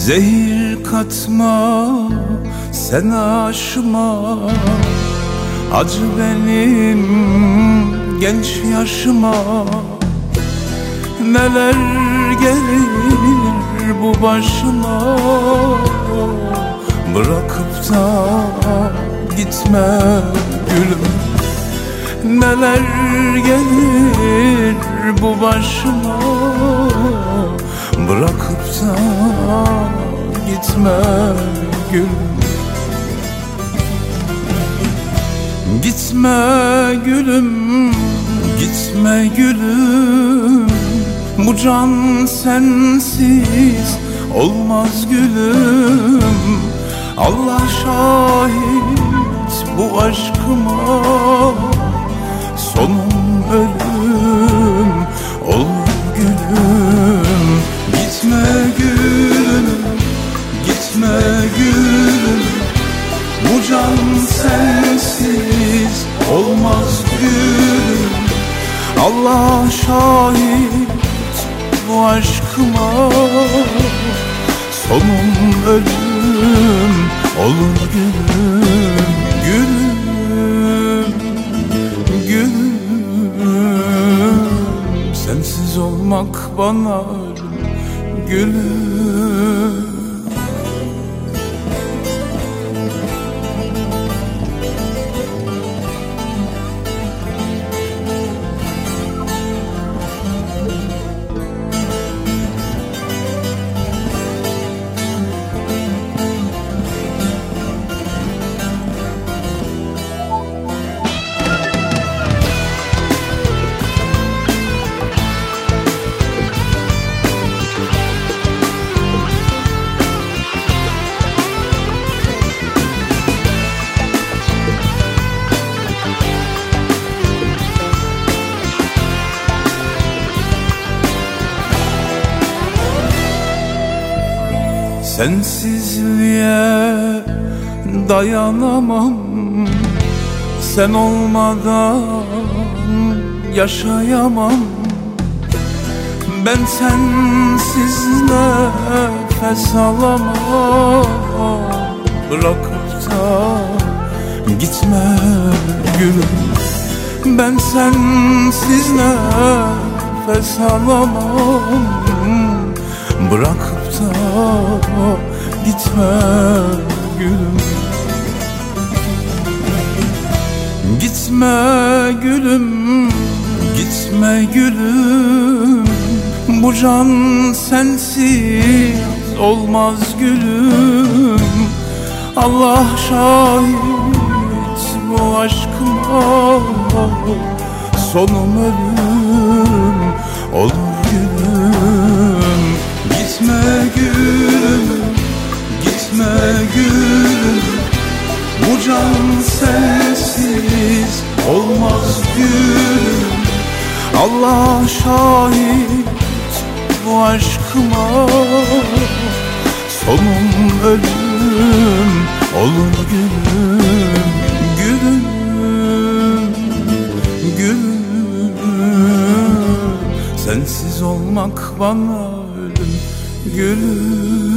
Zehir katma sen aşıma, acı benim genç yaşıma. Neler gelir bu başıma, bırakıp da gitme gülüm. Neler gelir bu başıma, bırakıp da gitme gülüm. Gitme gülüm, gitme gülüm. Bu can sensiz olmaz gülüm. Allah şahit bu aşkıma, sonum ölüm olur gülüm. Gitme gülüm, gitme gülüm. Bu can sensiz olmaz gülüm. Allah şahit bu aşkıma, sonum ölüm olur gülüm. Gülüm, gülüm. Sensiz olmak bana ölüm gülüm. Sensizliğe dayanamam, sen olmadan yaşayamam. Ben sensiz nefes alamam. Bırakıp da gitme gülüm. Ben sensiz nefes alamam. Bırakıp da gitme gülüm. Gitme gülüm, gitme gülüm. Bu can sensiz olmaz gülüm. Allah şahit bu aşkıma, sonum ölüm olur gülüm. Gitme gülüm, gitme gülüm. Bu can sensiz olmaz gülüm. Allah şahit bu aşkıma, sonum ölüm olur gülüm. Gülüm, gülüm. Sensiz olmak bana ölüm gülüm.